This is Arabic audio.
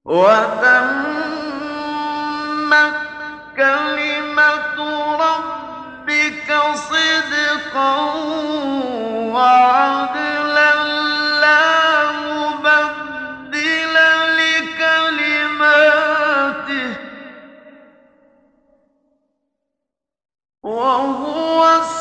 وَتَمَّتْ كَلِمَةُ رَبِّكَ صِدْقًا وَعَدْلًا ۚ لَّا مُبَدِّلَ لِكَلِمَاتِهِ ۚ وَهُوَ